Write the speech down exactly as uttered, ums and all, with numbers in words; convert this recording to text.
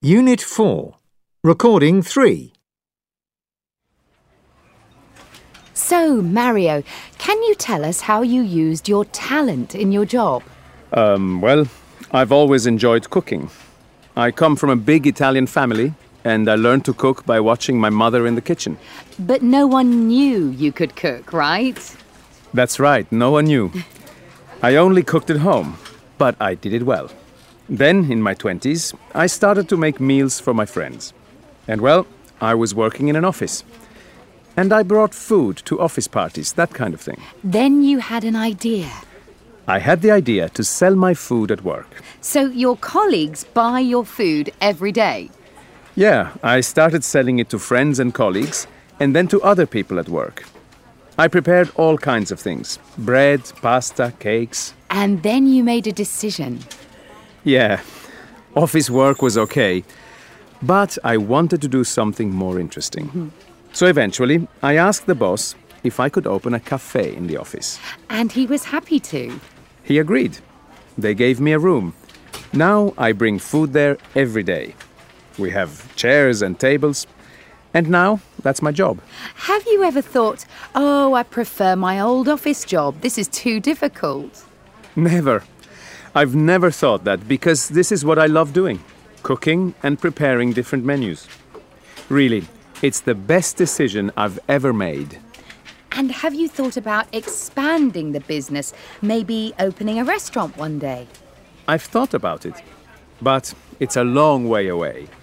Unit four. Recording three. So, Mario, can you tell us how you used your talent in your job? Um, well, I've always enjoyed cooking. I come from a big Italian family, and I learned to cook by watching my mother in the kitchen. But no one knew you could cook, right? That's right, no one knew. I only cooked at home, but I did it well. Then, in my twenties, I started to make meals for my friends. And well, I was working in an office. And I brought food to office parties, that kind of thing. Then you had an idea. I had the idea to sell my food at work. So your colleagues buy your food every day? Yeah, I started selling it to friends and colleagues, and then to other people at work. I prepared all kinds of things. Bread, pasta, cakes. And then you made a decision. Yeah, office work was okay, but I wanted to do something more interesting. Mm-hmm. So eventually, I asked the boss if I could open a cafe in the office. And he was happy to. He agreed. They gave me a room. Now I bring food there every day. We have chairs and tables. And now, that's my job. Have you ever thought, oh, I prefer my old office job. This is too difficult? Never. I've never thought that because this is what I love doing. Cooking and preparing different menus. Really, it's the best decision I've ever made. And have you thought about expanding the business? Maybe opening a restaurant one day? I've thought about it, but it's a long way away.